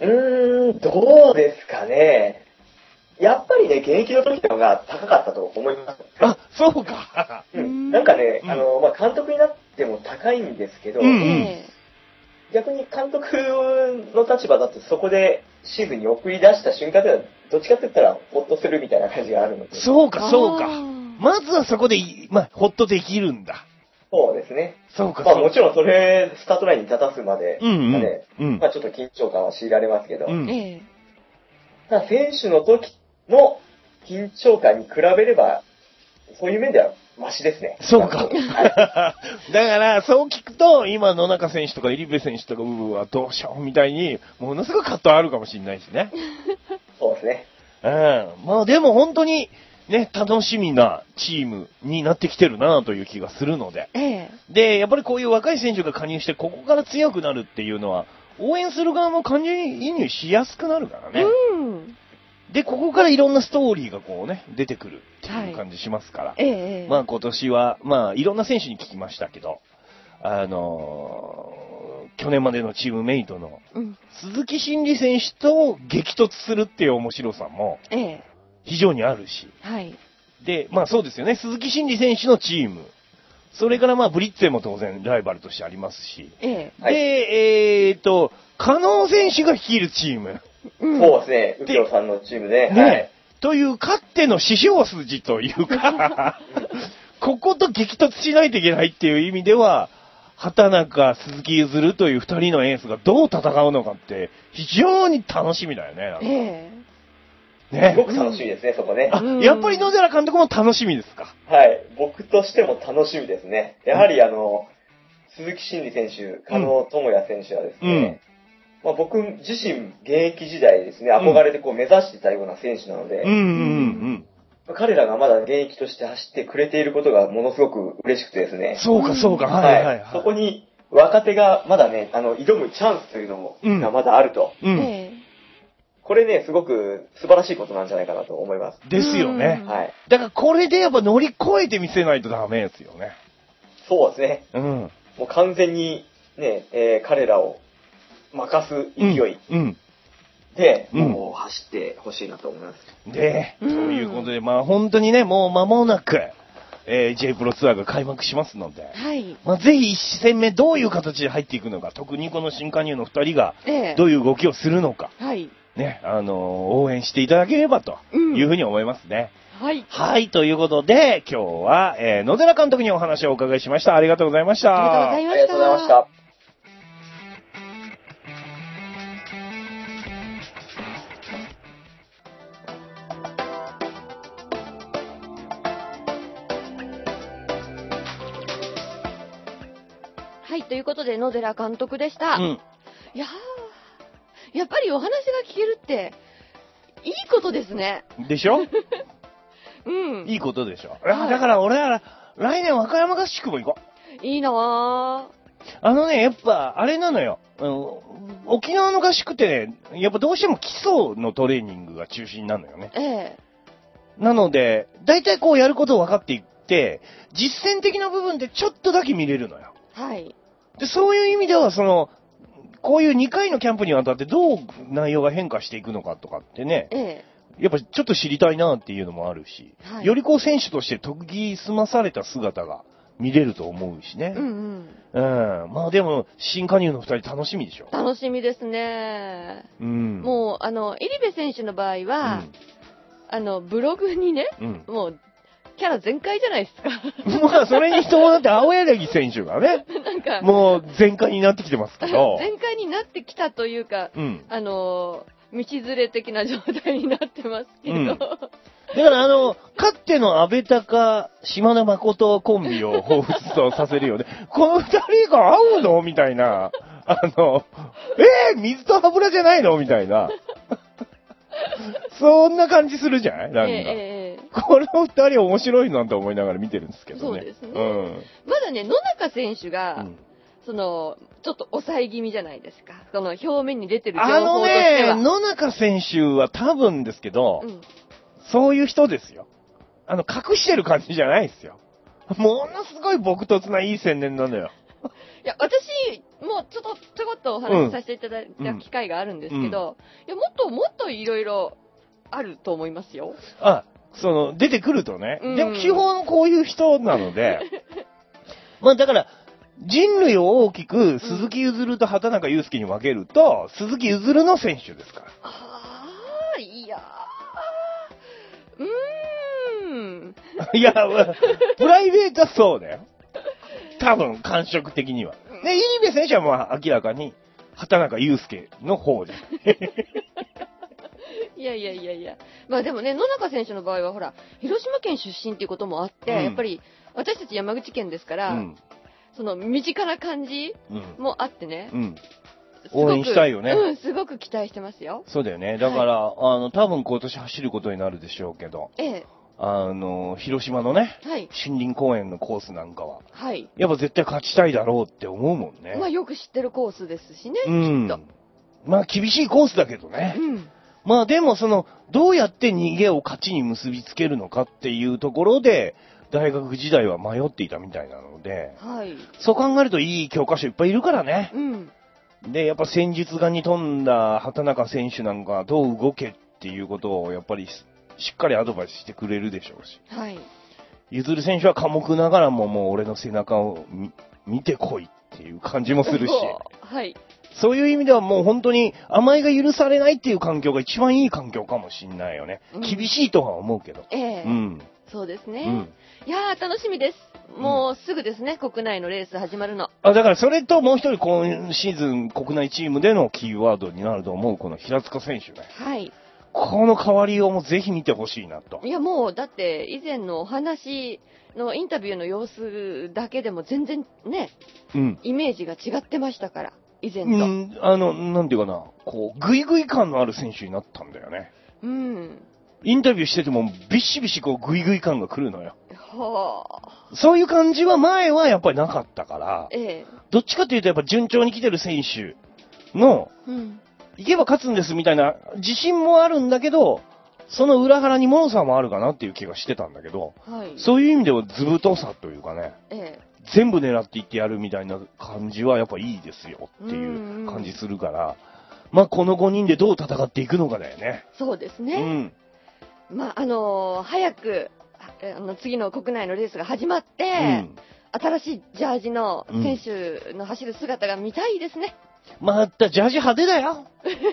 うーん、どうですかね。やっぱりね、現役の時の方が高かったと思います。 あ、そうか。 うん。なんかね、うん、あの、まあ、監督になっても高いんですけど、うんうん、逆に監督の立場だとそこでシーズンに送り出した瞬間では、どっちかって言ったらホッとするみたいな感じがあるので。 そうか、そうか。まずはそこで、まあ、ホッとできるんだ。 そうですね。 そうか。 まあもちろんそれ、スタートラインに立たすまで、 うんうんね、うん、まあちょっと緊張感は強いられますけど、うん、ただ選手の時の緊張感に比べれば、そういう面ではマシですね。 そうか。だから、そう聞くと、今野中選手とか入部選手とか、うわ、どうしようみたいに、ものすごい葛藤あるかもしれないしね。 そうですね。 うん。まあでも本当に、ね、楽しみなチームになってきてるなという気がするので。ええ。で、やっぱりこういう若い選手が加入して、ここから強くなるっていうのは、応援する側も感情移入しやすくなるからね。うん。で、ここからいろんなストーリーがこうね、出てくるっていう感じしますから。はい、ええ。まあ今年は、まあいろんな選手に聞きましたけど、あのー、去年までのチームメイトの、鈴木真理選手と激突するっていう面白さも、ええ。非常にあるし。はい。で、まあそうですよね。鈴木真理選手のチーム。それからまあブリッツェも当然ライバルとしてありますし。ええ。で、えー、っと、加納選手が率いるチーム。 うん、そうですね。右京さんのチームで。 ね。はい、という、かっての師匠筋というか、ここと激突しないといけないっていう意味では、畑中、鈴木譲という二人のエースがどう戦うのかって非常に楽しみだよね。ええ。ね、すごく楽しみですね、そこね。 あ、やっぱり野寺監督も楽しみですか？ はい。僕としても楽しみですね。やはりあの、鈴木真理選手、加納智也選手はですね、うん、まあ、僕自身現役時代ですね、憧れてこう目指していたような選手なので、うんうんうんうん、彼らがまだ現役として走ってくれていることがものすごく嬉しくてですね。 そうかそうか、はいはいはい。 そこに若手がまだね、あの、挑むチャンスというのも、がまだあると。うんうんこれね、すごく素晴らしいことなんじゃないかなと思います。 ですよね。はい。だからこれでやっぱ乗り越えてみせないとダメですよね。 そうですね。うん。もう完全にね、えー、彼らを任す勢い。うん。うん、で、うん、もう走ってほしいなと思います。 で、ということで、まあ本当にね、もう間もなく、えー、J プロツアーが開幕しますので、はい。まあぜひ一戦目どういう形で入っていくのか、特にこの新加入の二人がどういう動きをするのか。えー、はい。ね、あのー、応援していただければというふうに思いますね。うん、はい。はい、ということで、今日は、えー、野寺監督にお話をお伺いしました。ありがとうございました。 ありがとうございました。ありがとうございました。はい、ということで、野寺監督でした。うん。いやー、やっぱりお話が聞けるって、いいことですね。 でしょうん。いいことでしょ。はい、だから俺は、来年和歌山合宿も行こう。いいなぁ。 あのね、やっぱ、あれなのよ。あの、沖縄の合宿ってね、やっぱどうしても基礎のトレーニングが中心なのよね。ええ。なので、大体こうやることを分かっていって、実践的な部分でちょっとだけ見れるのよ。はい。で、そういう意味では、その、こういうにかいのキャンプにあたってどう内容が変化していくのかとかってね、ええ、やっぱちょっと知りたいなっていうのもあるし、はい、よりこう選手として研ぎ澄まされた姿が見れると思うしね。うん、うん。うん。まあでも、新加入の二人楽しみでしょ。 楽しみですね。うん。もう、あの、入部選手の場合は、うん、あの、ブログにね、うん、もう、キャラ全開じゃないですか。 まあ、それに伴って青柳選手がね、なんか、もう全開になってきてますけど。 全開になってきたというか、うん、あの、道連れ的な状態になってますけど。うん、だからあの、かっての安倍隆、島田誠コンビを彷彿とさせるよね。この二人が合うのみたいな。あの、えー、水と油じゃないのみたいな。そんな感じするじゃないなんか。えー、この二人面白いなんて思いながら見てるんですけどね。 そうですね。うん、まだね、野中選手が、うん、その、ちょっと抑え気味じゃないですか。その表面に出てる情報としては。あのね、 野中選手は多分ですけど、うん、そういう人ですよ。あの、隠してる感じじゃないですよ。ものすごい朴突ないい宣伝なのよ。 いや、私、 もうちょっとちょこっとお話しさせていただいた機会があるんですけど、うん、いやもっともっといろいろあると思いますよ。 あ、その、出てくるとね。うん、でも基本こういう人なので、まあだから、人類を大きく鈴木ゆずると畑中祐介に分けると、うん、鈴木ゆずるの選手ですから。 ああ、いやー。うーん。 いや、プライベートはそうだよ。多分、感触的には。で、入部選手はまあ明らかに畑中祐介の方で。 いやいやいやいや。まあでもね、野中選手の場合はほら、広島県出身っていうこともあって、うん、やっぱり私たち山口県ですから、うん、その身近な感じもあってね。うん、 応援したいよね。 うん、すごく期待してますよ。 そうだよね。だから、はい、あの、多分今年走ることになるでしょうけど。 ええ。 あの、広島のね、はい、森林公園のコースなんかは、 はい、 やっぱ絶対勝ちたいだろうって思うもんね。 まあよく知ってるコースですしね、 うん、きっと。まあ厳しいコースだけどね。 うん、 まあでもその、どうやって逃げを勝ちに結びつけるのかっていうところで、大学時代は迷っていたみたいなので、 はい、 そう考えるといい教科書いっぱいいるからね。 うん、 で、やっぱ戦術眼に富んだ畑中選手なんかどう動けっていうことをやっぱりしっかりアドバイスしてくれるでしょうし。 はい。 ゆずる選手は寡黙ながらももう俺の背中を見てこいっていう感じもするし。 はい。 そういう意味ではもう本当に甘えが許されないっていう環境が一番いい環境かもしんないよね。うん、厳しいとは思うけど。 ええー、 うん。 そうですね。うん、いやー楽しみです。もうすぐですね、うん、国内のレース始まるの。 あ、だからそれともう一人今シーズン国内チームでのキーワードになると思うこの平塚選手ね。 はい。 この変わりをもぜひ見てほしいなと。 いやもうだって以前のお話のインタビューの様子だけでも全然ね、うん、イメージが違ってましたから以前と。 うん、あのなんていうかな、こうグイグイ感のある選手になったんだよね。 うん。 インタビューしててもビシビシこうグイグイ感が来るのよ。 はあ。そういう感じは前はやっぱりなかったから、 ええ、 どっちかというとやっぱ順調に来てる選手の、うん、行けば勝つんですみたいな自信もあるんだけど、その裏腹に脆さもあるかなっていう気がしてたんだけど、 はい、 そういう意味では図太さというかね、 ええ、 全部狙っていってやるみたいな感じはやっぱいいですよっていう感じするから、うんうん、まあこのごにんでどう戦っていくのかだよね。 そうですね。 うん。 まああのー、早くあの次の国内のレースが始まって、うん、新しいジャージの選手の走る姿が見たいですね。 またジャージ派手だよ。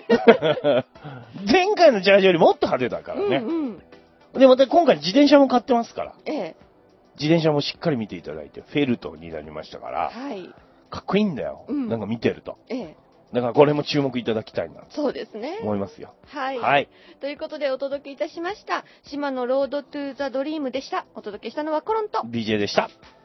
前回のジャージよりもっと派手だからね。 うんうん、 で、また今回自転車も買ってますから。 ええ。 自転車もしっかり見ていただいて、フェルトになりましたから。 はい。 かっこいいんだよ。うん、なんか見てると。 ええ。 だからこれも注目いただきたいな。 そうですね。 思いますよ。 はい。 はい。 ということでお届けいたしました。島のロードトゥーザドリームでした。お届けしたのはコロンとビージェー でした。